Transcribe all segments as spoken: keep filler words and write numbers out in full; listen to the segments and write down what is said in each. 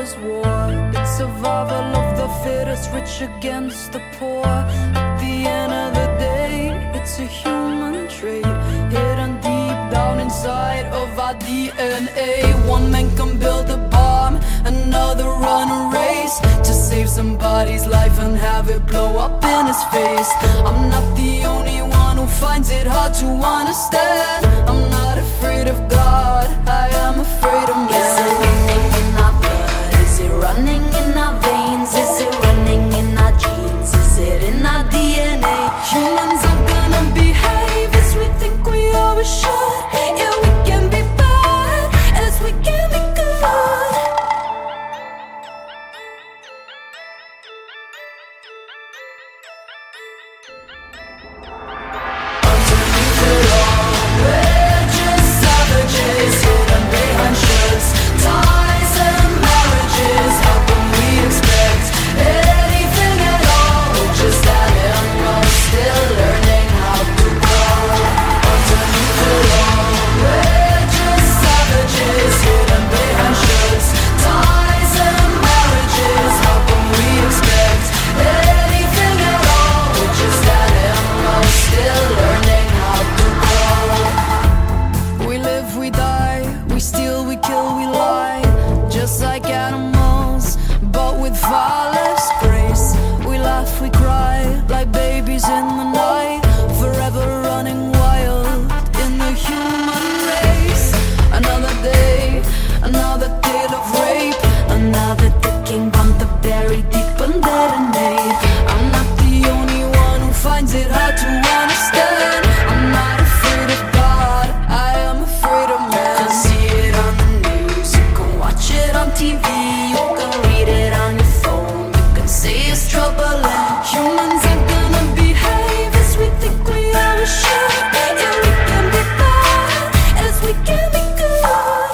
is war. It's survival of the fittest, rich against the poor. At the end of the day, it's a human trait, hidden deep down inside of our D N A. One man can build a bomb, another run a race to save somebody's life and have it blow up in his face. I'm not the only one who finds it hard to understand. I'm not afraid of God, I am afraid of man. Is it running in our blood? Is it running in our veins? Is it running in our genes? Is it in our D N A? Humans are gonna behave as we think we always should. Yeah, we can be bad as we can be good. Underneath it all, we're just savages, hidden behind shirts, ties and marriages. How can we expect anything at all? We're just animals, still learning how to grow. Underneath it all, we're just savages, hidden behind shirts, ties and marriages. How can we expect anything at all? We're just animals, still learning how to grow. We live, we die, we steal, we kill, we lie, just like animals, but with far less grace. We laugh, we cry, like babies in the night, forever running wild in the human race. Another day, another tale of rape, Another ticking bomb to bury deep and detonate. I'm not the only one who finds it hard to understand. I'm not afraid of God, I am afraid of You man. can see it on the news, you can watch it on T V, you can read it on your phone, you can say it's troubling. Humans are gonna behave as we think we always should. Yeah, we can be bad as we can be good.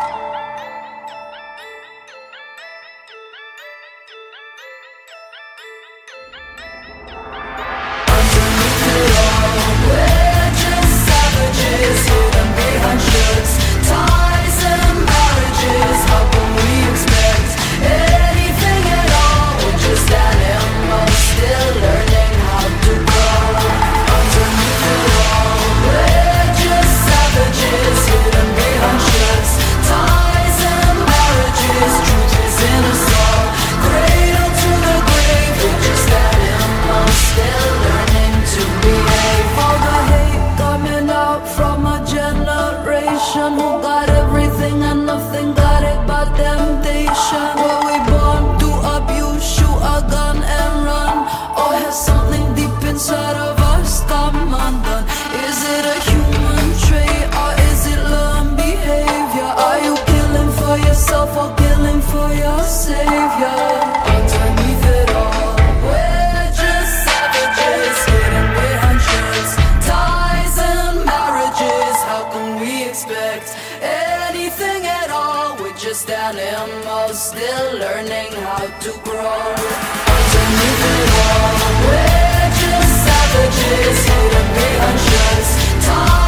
Underneath it all, we're just savages, hidden behind shirts, ties and marriages. How can we expect anything at all? We're just animals, still learning how to grow. Underneath it all, we're just savages, hidden behind shirts, ties and marriages. Truth is in us all, cradle to the grave. We're just animals, still learning to behave. All the hate coming out from a generation who got everything and nothing got it but temptation. Were we born to abuse, shoot a gun and run, or has something deep inside of us come undone? Is it a human trait or is it learned behavior? Are you killing for yourself or killing for your savior? Underneath it all, we're just savages, hidden behind shirts, ties and marriages. How can we expect anything at all? We're just animals, still learning how to grow. Underneath it all, we're just savages, hidden behind shirts, ties